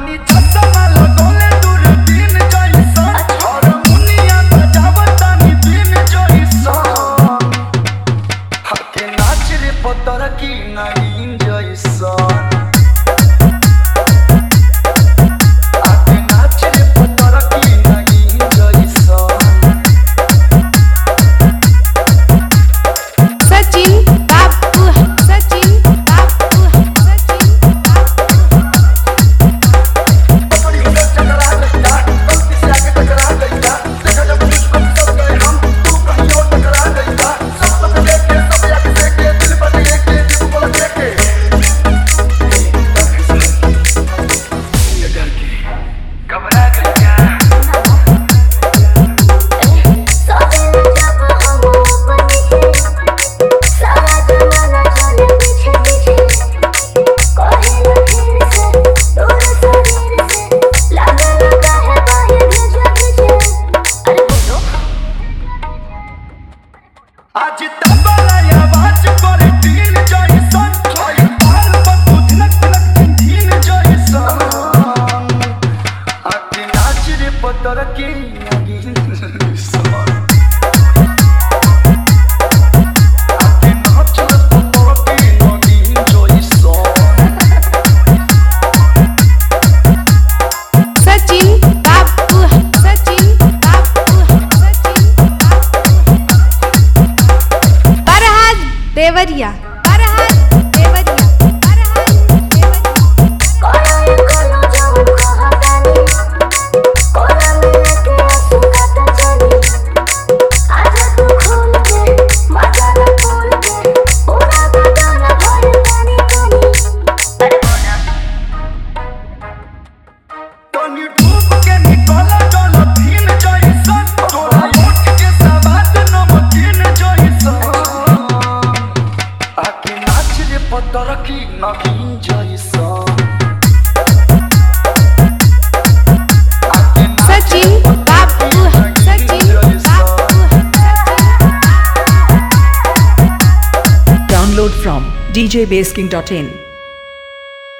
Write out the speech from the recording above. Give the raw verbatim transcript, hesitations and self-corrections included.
देवरिया बरहाल देवरिया बरहाल देवरिया कोला कोला जाऊ कहानी कोला मिले के आंसू काटा जानी आजा तू खोल के मजा ना खोल के पूरा बदन भर पानी पानी अरे बोला तनी डूब के निकल चल भीन जइसन तोरा उठ के सवाद नमकीन जइसन पत्थर की नगीन जइसन सचिन बाबू सचिन बाबू Download from d j base king dot in